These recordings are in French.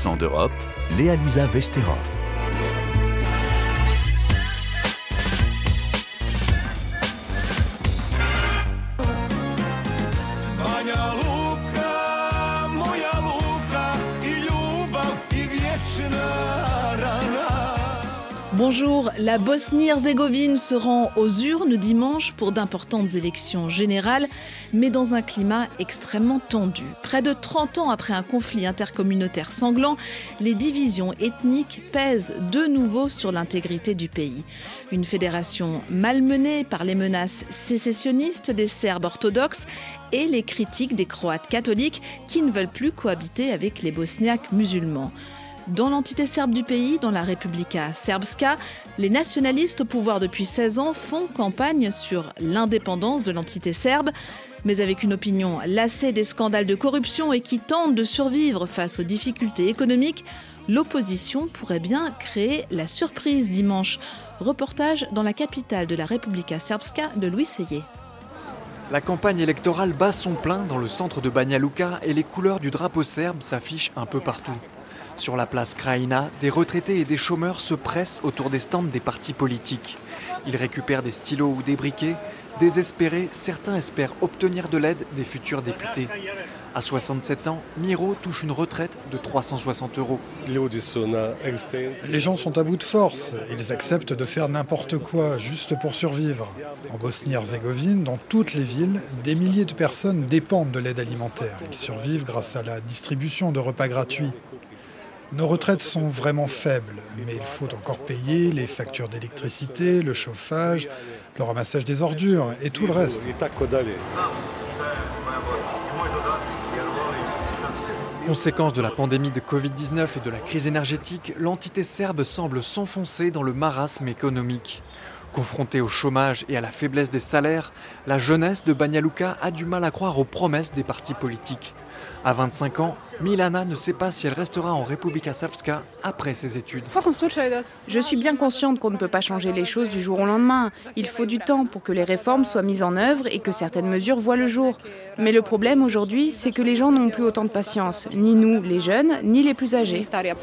Accent d'Europe, Léa-Lisa Vesterov. Bonjour, la Bosnie-Herzégovine se rend aux urnes dimanche pour d'importantes élections générales, mais dans un climat extrêmement tendu. Près de 30 ans après un conflit intercommunautaire sanglant, les divisions ethniques pèsent de nouveau sur l'intégrité du pays. Une fédération malmenée par les menaces sécessionnistes des Serbes orthodoxes et les critiques des Croates catholiques qui ne veulent plus cohabiter avec les Bosniaques musulmans. Dans l'entité serbe du pays, dans la Republika Srpska, les nationalistes au pouvoir depuis 16 ans font campagne sur l'indépendance de l'entité serbe, mais avec une opinion lassée des scandales de corruption et qui tente de survivre face aux difficultés économiques, l'opposition pourrait bien créer la surprise dimanche. Reportage dans la capitale de la Republika Srpska de Louis Seyé. La campagne électorale bat son plein dans le centre de Banja Luka et les couleurs du drapeau serbe s'affichent un peu partout. Sur la place Krajina, des retraités et des chômeurs se pressent autour des stands des partis politiques. Ils récupèrent des stylos ou des briquets. Désespérés, certains espèrent obtenir de l'aide des futurs députés. À 67 ans, Miro touche une retraite de 360 €. Les gens sont à bout de force. Ils acceptent de faire n'importe quoi juste pour survivre. En Bosnie-Herzégovine, dans toutes les villes, des milliers de personnes dépendent de l'aide alimentaire. Ils survivent grâce à la distribution de repas gratuits. Nos retraites sont vraiment faibles, mais il faut encore payer les factures d'électricité, le chauffage, le ramassage des ordures et tout le reste. Conséquence de la pandémie de Covid-19 et de la crise énergétique, l'entité serbe semble s'enfoncer dans le marasme économique. Confrontée au chômage et à la faiblesse des salaires, la jeunesse de Banja Luka a du mal à croire aux promesses des partis politiques. À 25 ans, Milana ne sait pas si elle restera en Republika Srpska après ses études. Je suis bien consciente qu'on ne peut pas changer les choses du jour au lendemain. Il faut du temps pour que les réformes soient mises en œuvre et que certaines mesures voient le jour. Mais le problème aujourd'hui, c'est que les gens n'ont plus autant de patience. Ni nous, les jeunes, ni les plus âgés.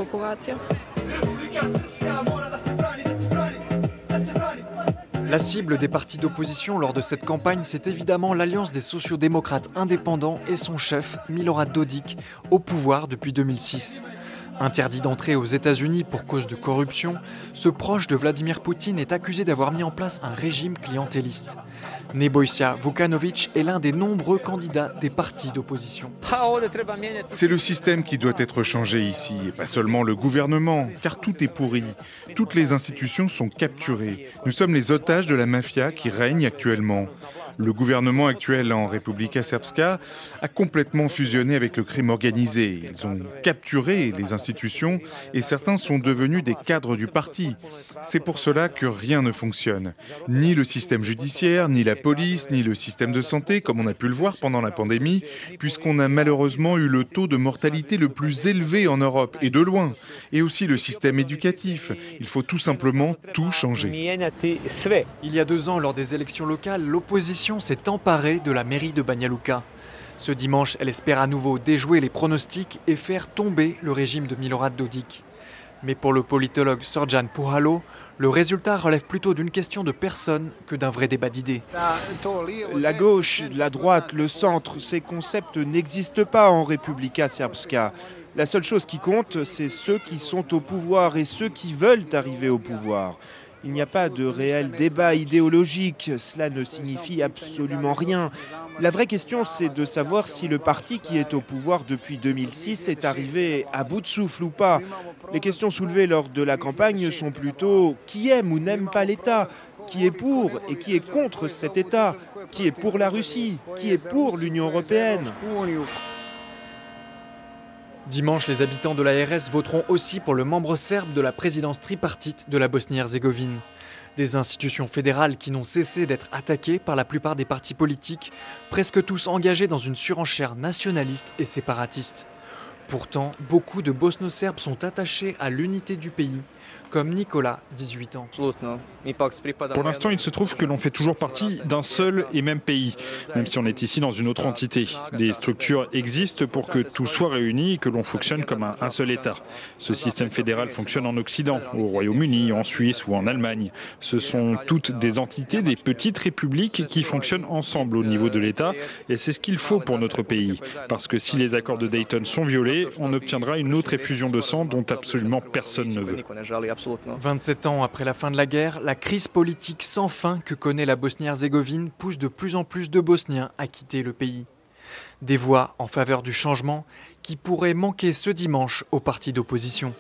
La cible des partis d'opposition lors de cette campagne, c'est évidemment l'Alliance des sociodémocrates indépendants et son chef, Milorad Dodik, au pouvoir depuis 2006. Interdit d'entrer aux États-Unis pour cause de corruption, ce proche de Vladimir Poutine est accusé d'avoir mis en place un régime clientéliste. Nebojša Vukanović est l'un des nombreux candidats des partis d'opposition. C'est le système qui doit être changé ici, et pas seulement le gouvernement, car tout est pourri. Toutes les institutions sont capturées. Nous sommes les otages de la mafia qui règne actuellement. Le gouvernement actuel en Republika Srpska a complètement fusionné avec le crime organisé. Ils ont capturé les institutions et certains sont devenus des cadres du parti. C'est pour cela que rien ne fonctionne. Ni le système judiciaire, ni la police, ni le système de santé, comme on a pu le voir pendant la pandémie, puisqu'on a malheureusement eu le taux de mortalité le plus élevé en Europe, et de loin. Et aussi le système éducatif. Il faut tout simplement tout changer. Il y a 2 ans, lors des élections locales, l'opposition s'est emparée de la mairie de Banja Luka. Ce dimanche, elle espère à nouveau déjouer les pronostics et faire tomber le régime de Milorad Dodik. Mais pour le politologue Srdjan Puhalo, le résultat relève plutôt d'une question de personne que d'un vrai débat d'idées. La gauche, la droite, le centre, ces concepts n'existent pas en Republika Srpska. La seule chose qui compte, c'est ceux qui sont au pouvoir et ceux qui veulent arriver au pouvoir. Il n'y a pas de réel débat idéologique, cela ne signifie absolument rien. La vraie question, c'est de savoir si le parti qui est au pouvoir depuis 2006 est arrivé à bout de souffle ou pas. Les questions soulevées lors de la campagne sont plutôt qui aime ou n'aime pas l'État, qui est pour et qui est contre cet État, qui est pour la Russie, qui est pour l'Union européenne. Dimanche, les habitants de l'ARS voteront aussi pour le membre serbe de la présidence tripartite de la Bosnie-Herzégovine. Des institutions fédérales qui n'ont cessé d'être attaquées par la plupart des partis politiques, presque tous engagés dans une surenchère nationaliste et séparatiste. Pourtant, beaucoup de Bosno-Serbes sont attachés à l'unité du pays, comme Nicolas, 18 ans. Pour l'instant, il se trouve que l'on fait toujours partie d'un seul et même pays, même si on est ici dans une autre entité. Des structures existent pour que tout soit réuni et que l'on fonctionne comme un seul État. Ce système fédéral fonctionne en Occident, au Royaume-Uni, en Suisse ou en Allemagne. Ce sont toutes des entités, des petites républiques qui fonctionnent ensemble au niveau de l'État, et c'est ce qu'il faut pour notre pays. Parce que si les accords de Dayton sont violés, on obtiendra une autre effusion de sang dont absolument personne ne veut. 27 ans après la fin de la guerre, la crise politique sans fin que connaît la Bosnie-Herzégovine pousse de plus en plus de Bosniens à quitter le pays. Des voix en faveur du changement qui pourraient manquer ce dimanche aux partis d'opposition.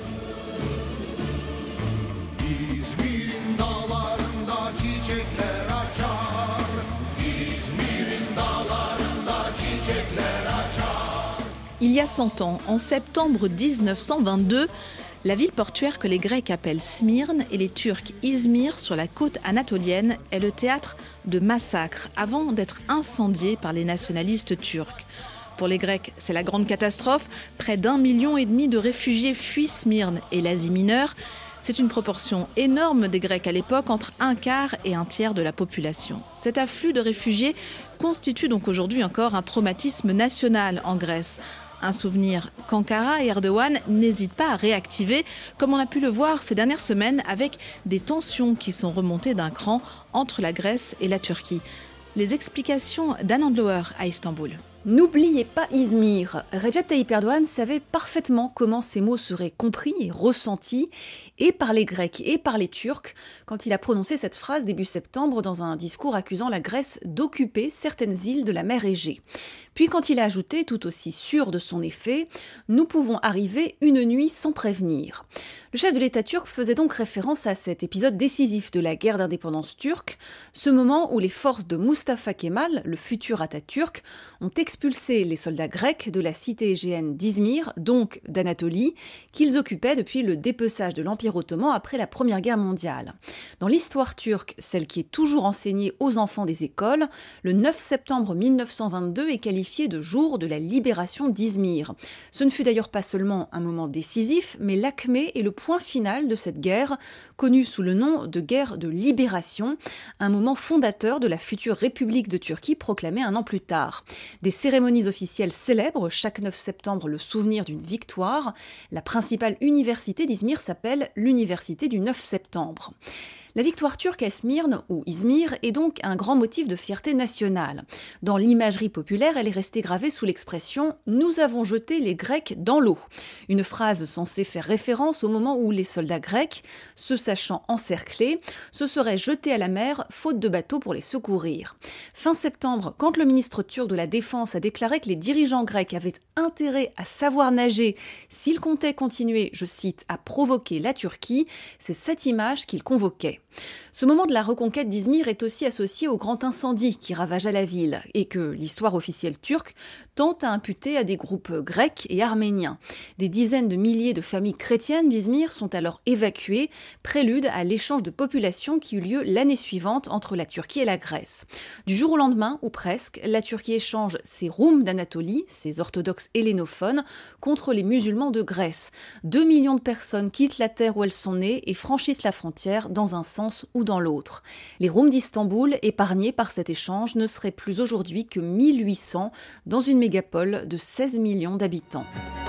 Il y a 100 ans, en septembre 1922, la ville portuaire que les Grecs appellent Smyrne et les Turcs Izmir sur la côte anatolienne est le théâtre de massacres avant d'être incendiée par les nationalistes turcs. Pour les Grecs, c'est la grande catastrophe. Près d'1,5 million de réfugiés fuient Smyrne et l'Asie mineure. C'est une proportion énorme des Grecs à l'époque, entre un quart et un tiers de la population. Cet afflux de réfugiés constitue donc aujourd'hui encore un traumatisme national en Grèce. Un souvenir qu'Ankara et Erdogan n'hésitent pas à réactiver, comme on a pu le voir ces dernières semaines avec des tensions qui sont remontées d'un cran entre la Grèce et la Turquie. Les explications d'Anne Andlauer à Istanbul. N'oubliez pas Izmir. Recep Tayyip Erdogan savait parfaitement comment ces mots seraient compris et ressentis, et par les Grecs et par les Turcs, quand il a prononcé cette phrase début septembre dans un discours accusant la Grèce d'occuper certaines îles de la mer Égée. Puis quand il a ajouté, tout aussi sûr de son effet, « Nous pouvons arriver une nuit sans prévenir ». Le chef de l'État turc faisait donc référence à cet épisode décisif de la guerre d'indépendance turque, ce moment où les forces de Mustafa Kemal, le futur Atatürk, ont expulsé les soldats grecs de la cité égéenne d'Izmir, donc d'Anatolie, qu'ils occupaient depuis le dépeçage de l'Empire ottoman après la Première Guerre mondiale. Dans l'histoire turque, celle qui est toujours enseignée aux enfants des écoles, le 9 septembre 1922 est qualifié de jour de la libération d'Izmir. Ce ne fut d'ailleurs pas seulement un moment décisif, mais l'acmé et le point final de cette guerre, connue sous le nom de guerre de libération, un moment fondateur de la future République de Turquie proclamée un an plus tard. Des cérémonies officielles célèbrent chaque 9 septembre le souvenir d'une victoire. La principale université d'Izmir s'appelle l'Université du 9 septembre. La victoire turque à Smyrne, ou Izmir, est donc un grand motif de fierté nationale. Dans l'imagerie populaire, elle est restée gravée sous l'expression « Nous avons jeté les Grecs dans l'eau ». Une phrase censée faire référence au moment où les soldats grecs, se sachant encerclés, se seraient jetés à la mer, faute de bateaux pour les secourir. Fin septembre, quand le ministre turc de la Défense a déclaré que les dirigeants grecs avaient intérêt à savoir nager s'ils comptaient continuer, je cite, à provoquer la Turquie, c'est cette image qu'il convoquait. Ce moment de la reconquête d'Izmir est aussi associé au grand incendie qui ravagea la ville et que l'histoire officielle turque tente à imputer à des groupes grecs et arméniens. Des dizaines de milliers de familles chrétiennes d'Izmir sont alors évacuées, prélude à l'échange de population qui eut lieu l'année suivante entre la Turquie et la Grèce. Du jour au lendemain, ou presque, la Turquie échange ses Roums d'Anatolie, ses orthodoxes hellénophones, contre les musulmans de Grèce. 2 millions de personnes quittent la terre où elles sont nées et franchissent la frontière dans un sens ou dans l'autre. Les Roums d'Istanbul, épargnés par cet échange, ne seraient plus aujourd'hui que 1800 dans une mégapole de 16 millions d'habitants.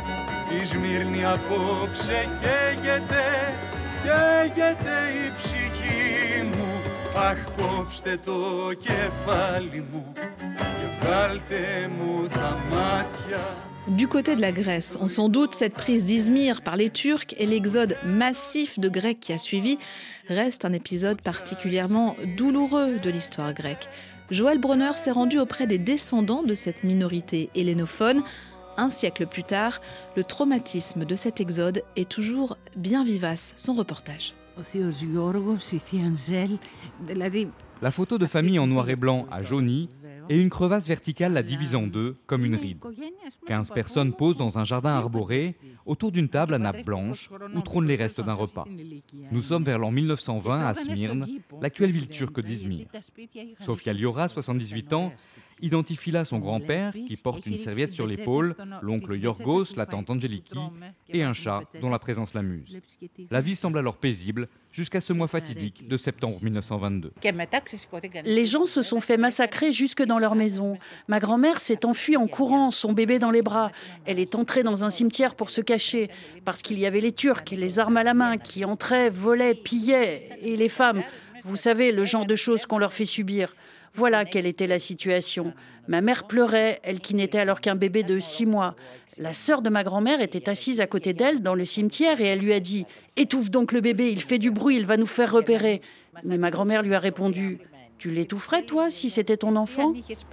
Du côté de la Grèce, on s'en doute, cette prise d'Izmir par les Turcs et l'exode massif de Grecs qui a suivi reste un épisode particulièrement douloureux de l'histoire grecque. Joël Bronner s'est rendu auprès des descendants de cette minorité hellénophone. Un siècle plus tard, le traumatisme de cet exode est toujours bien vivace. Son reportage. La photo de famille en noir et blanc a jauni et une crevasse verticale la divise en deux, comme une ride. 15 personnes posent dans un jardin arboré, autour d'une table à nappe blanche, où trônent les restes d'un repas. Nous sommes vers l'an 1920 à Smyrne, l'actuelle ville turque d'Izmir. Sofia Liora, 78 ans, identifie là son grand-père qui porte une serviette sur l'épaule, l'oncle Yorgos, la tante Angeliki et un chat dont la présence l'amuse. La vie semble alors paisible jusqu'à ce mois fatidique de septembre 1922. Les gens se sont fait massacrer jusque dans leur maison. Ma grand-mère s'est enfuie en courant, son bébé dans les bras. Elle est entrée dans un cimetière pour se cacher parce qu'il y avait les Turcs, les armes à la main, qui entraient, volaient, pillaient. Et les femmes, vous savez, le genre de choses qu'on leur fait subir. Voilà quelle était la situation. Ma mère pleurait, elle qui n'était alors qu'un bébé de 6 mois. La sœur de ma grand-mère était assise à côté d'elle dans le cimetière et elle lui a dit « Étouffe donc le bébé, il fait du bruit, il va nous faire repérer ». Mais ma grand-mère lui a répondu « Tu l'étoufferais toi si c'était ton enfant ?»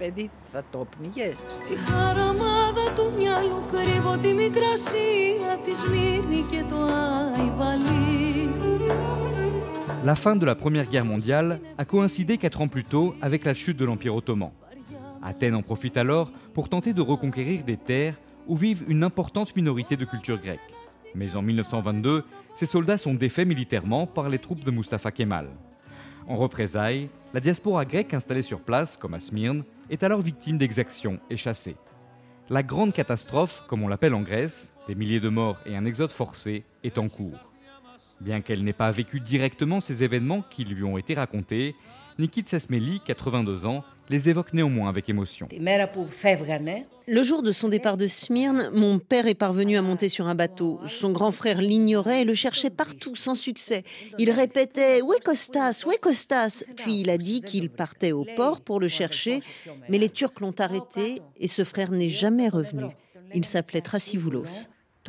La fin de la Première Guerre mondiale a coïncidé 4 ans plus tôt avec la chute de l'Empire ottoman. Athènes en profite alors pour tenter de reconquérir des terres où vivent une importante minorité de culture grecque. Mais en 1922, ces soldats sont défaits militairement par les troupes de Mustapha Kemal. En représailles, la diaspora grecque installée sur place, comme à Smyrne, est alors victime d'exactions et chassée. La grande catastrophe, comme on l'appelle en Grèce, des milliers de morts et un exode forcé, est en cours. Bien qu'elle n'ait pas vécu directement ces événements qui lui ont été racontés, Niki Tsesmeli, 82 ans, les évoque néanmoins avec émotion. Le jour de son départ de Smyrne, mon père est parvenu à monter sur un bateau. Son grand frère l'ignorait et le cherchait partout sans succès. Il répétait « Où est Kostas ? Où est Kostas ?» Puis il a dit qu'il partait au port pour le chercher, mais les Turcs l'ont arrêté et ce frère n'est jamais revenu. Il s'appelait Thrasyvoulos.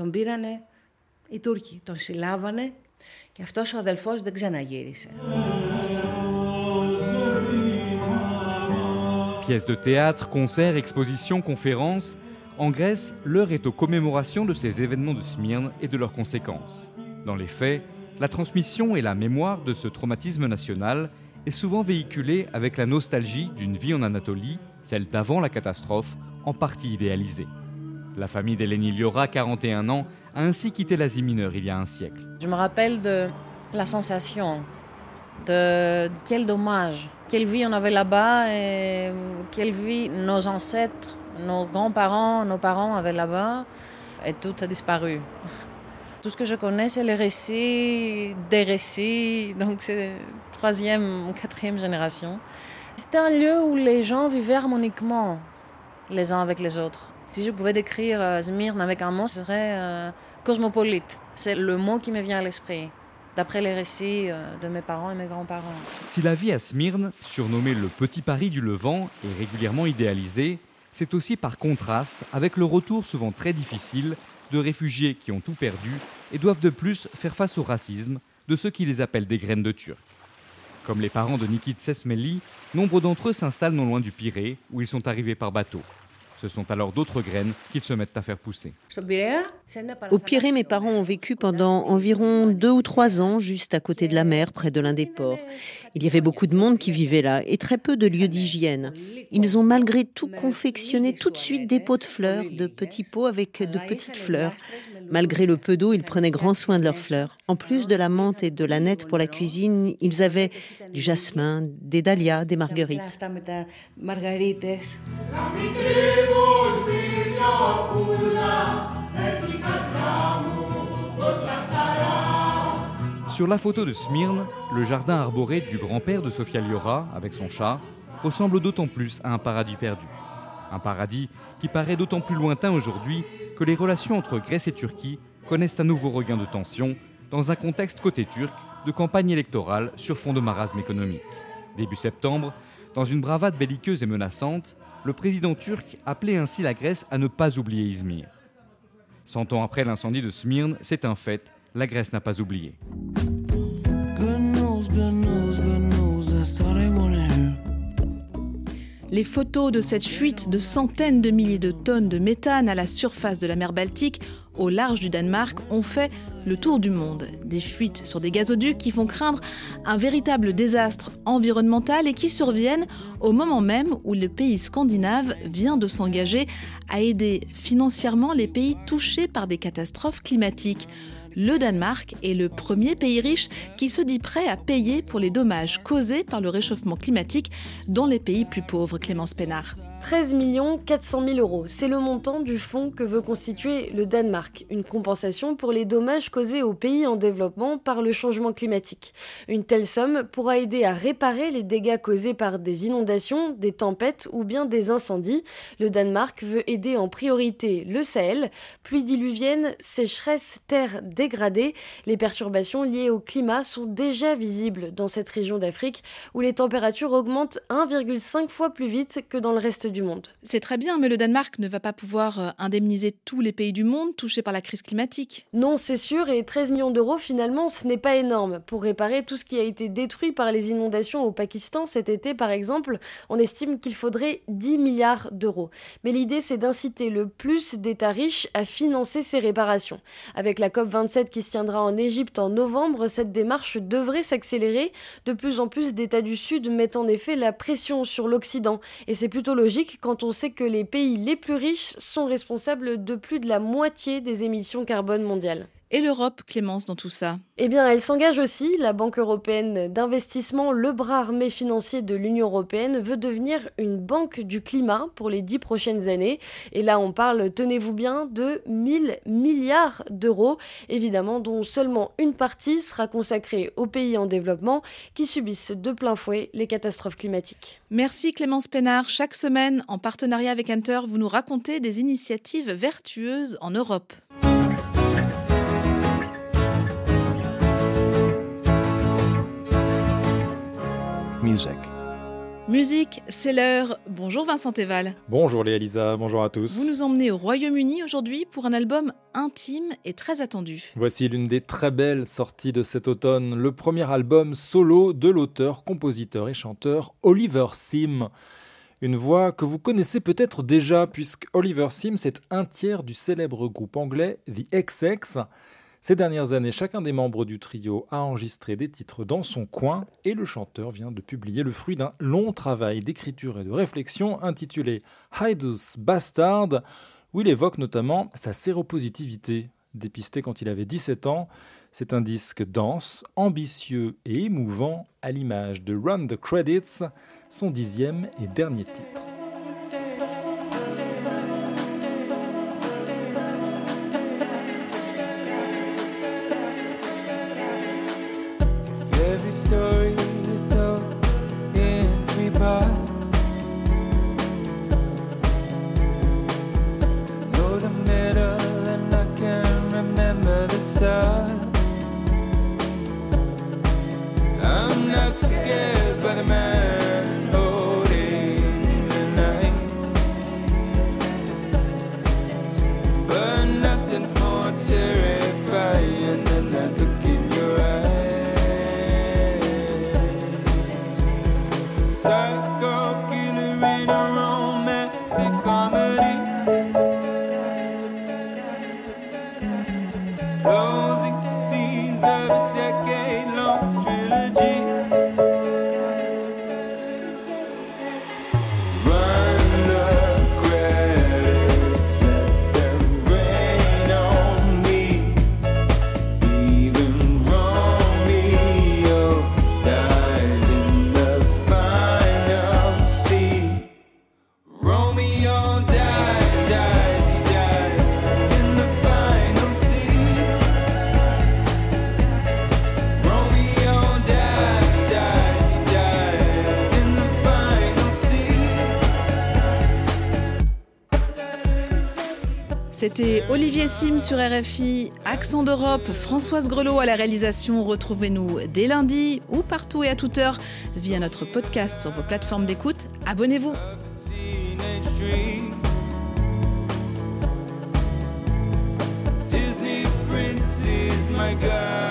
Pièces de théâtre, concerts, expositions, conférences. En Grèce, l'heure est aux commémorations de ces événements de Smyrne et de leurs conséquences. Dans les faits, la transmission et la mémoire de ce traumatisme national est souvent véhiculée avec la nostalgie d'une vie en Anatolie, celle d'avant la catastrophe, en partie idéalisée. La famille d'Eleni Liora, 41 ans, a ainsi quitté l'Asie mineure il y a un siècle. Je me rappelle de la sensation de quel dommage, quelle vie on avait là-bas et quelle vie nos ancêtres, nos grands-parents, nos parents avaient là-bas, et tout a disparu. Tout ce que je connais, c'est les récits des récits, donc c'est 3e, 4e génération. C'était un lieu où les gens vivaient harmoniquement les uns avec les autres. Si je pouvais décrire Smyrne avec un mot, ce serait cosmopolite. C'est le mot qui me vient à l'esprit, d'après les récits de mes parents et mes grands-parents. Si la vie à Smyrne, surnommée le Petit Paris du Levant, est régulièrement idéalisée, c'est aussi par contraste avec le retour souvent très difficile de réfugiés qui ont tout perdu et doivent de plus faire face au racisme de ceux qui les appellent des graines de Turcs. Comme les parents de Niki Tsesmeli, nombre d'entre eux s'installent non loin du Pirée, où ils sont arrivés par bateau. Ce sont alors d'autres graines qu'ils se mettent à faire pousser. Au Pirée, mes parents ont vécu pendant environ 2 ou 3 ans, juste à côté de la mer, près de l'un des ports. Il y avait beaucoup de monde qui vivait là et très peu de lieux d'hygiène. Ils ont malgré tout confectionné tout de suite des pots de fleurs, de petits pots avec de petites fleurs. Malgré le peu d'eau, ils prenaient grand soin de leurs fleurs. En plus de la menthe et de la nette pour la cuisine, ils avaient du jasmin, des dahlias, des marguerites. Sur la photo de Smyrne, le jardin arboré du grand-père de Sofia Liora, avec son chat, ressemble d'autant plus à un paradis perdu. Un paradis qui paraît d'autant plus lointain aujourd'hui que les relations entre Grèce et Turquie connaissent un nouveau regain de tension dans un contexte côté turc de campagne électorale sur fond de marasme économique. Début septembre, dans une bravade belliqueuse et menaçante, le président turc appelait ainsi la Grèce à ne pas oublier Izmir. 100 ans après l'incendie de Smyrne, c'est un fait, la Grèce n'a pas oublié. Les photos de cette fuite de centaines de milliers de tonnes de méthane à la surface de la mer Baltique, au large du Danemark, ont fait le tour du monde. Des fuites sur des gazoducs qui font craindre un véritable désastre environnemental et qui surviennent au moment même où le pays scandinave vient de s'engager à aider financièrement les pays touchés par des catastrophes climatiques. Le Danemark est le premier pays riche qui se dit prêt à payer pour les dommages causés par le réchauffement climatique dans les pays plus pauvres. Clémence Pénard. 13 400 000 €, c'est le montant du fonds que veut constituer le Danemark. Une compensation pour les dommages causés aux pays en développement par le changement climatique. Une telle somme pourra aider à réparer les dégâts causés par des inondations, des tempêtes ou bien des incendies. Le Danemark veut aider en priorité le Sahel. Pluies diluviennes, sécheresse, terres dégradées. Les perturbations liées au climat sont déjà visibles dans cette région d'Afrique où les températures augmentent 1,5 fois plus vite que dans le reste du monde. C'est très bien, mais le Danemark ne va pas pouvoir indemniser tous les pays du monde touchés par la crise climatique. Non, c'est sûr, et 13 millions d'euros, finalement, ce n'est pas énorme. Pour réparer tout ce qui a été détruit par les inondations au Pakistan cet été, par exemple, on estime qu'il faudrait 10 milliards d'euros. Mais l'idée, c'est d'inciter le plus d'États riches à financer ces réparations. Avec la COP27 qui se tiendra en Égypte en novembre, cette démarche devrait s'accélérer. De plus en plus d'États du Sud mettent en effet la pression sur l'Occident. Et c'est plutôt logique quand on sait que les pays les plus riches sont responsables de plus de la moitié des émissions carbone mondiales. Et l'Europe, Clémence, dans tout ça? Eh bien, elle s'engage aussi. La Banque européenne d'investissement, le bras armé financier de l'Union européenne, veut devenir une banque du climat pour les 10 prochaines années. Et là, on parle, tenez-vous bien, de 1000 milliards d'euros, évidemment, dont seulement une partie sera consacrée aux pays en développement qui subissent de plein fouet les catastrophes climatiques. Merci Clémence Pénard. Chaque semaine, en partenariat avec Hunter, vous nous racontez des initiatives vertueuses en Europe. Musique, c'est l'heure. Bonjour Vincent Théval. Bonjour Léa-Lisa, bonjour à tous. Vous nous emmenez au Royaume-Uni aujourd'hui pour un album intime et très attendu. Voici l'une des très belles sorties de cet automne, le premier album solo de l'auteur, compositeur et chanteur Oliver Sim. Une voix que vous connaissez peut-être déjà puisque Oliver Sim, c'est un tiers du célèbre groupe anglais The XX. Ces dernières années, chacun des membres du trio a enregistré des titres dans son coin et le chanteur vient de publier le fruit d'un long travail d'écriture et de réflexion intitulé Hydus Bastard, où il évoque notamment sa séropositivité. Dépistée quand il avait 17 ans, c'est un disque dense, ambitieux et émouvant à l'image de Run the Credits, son 10e et dernier titre. Every story is told in 3 parts. Know the middle and I can't remember the start. I'm not scared by the man holding the knife, but nothing's more terrifying than that look in your eyes. Psycho killer in a romantic comedy, closing scenes of a decade-long trilogy. Run the credits, let them rain on me. Even Romeo dies in the final scene. Romeo dies, he dies in the final scene. Romeo dies, he dies in the final scene. C'était Olivier Sim sur RFI, Accent d'Europe, Françoise Grelot à la réalisation. Retrouvez-nous dès lundi ou partout et à toute heure via notre podcast sur vos plateformes d'écoute. Abonnez-vous. Disney princess, my God.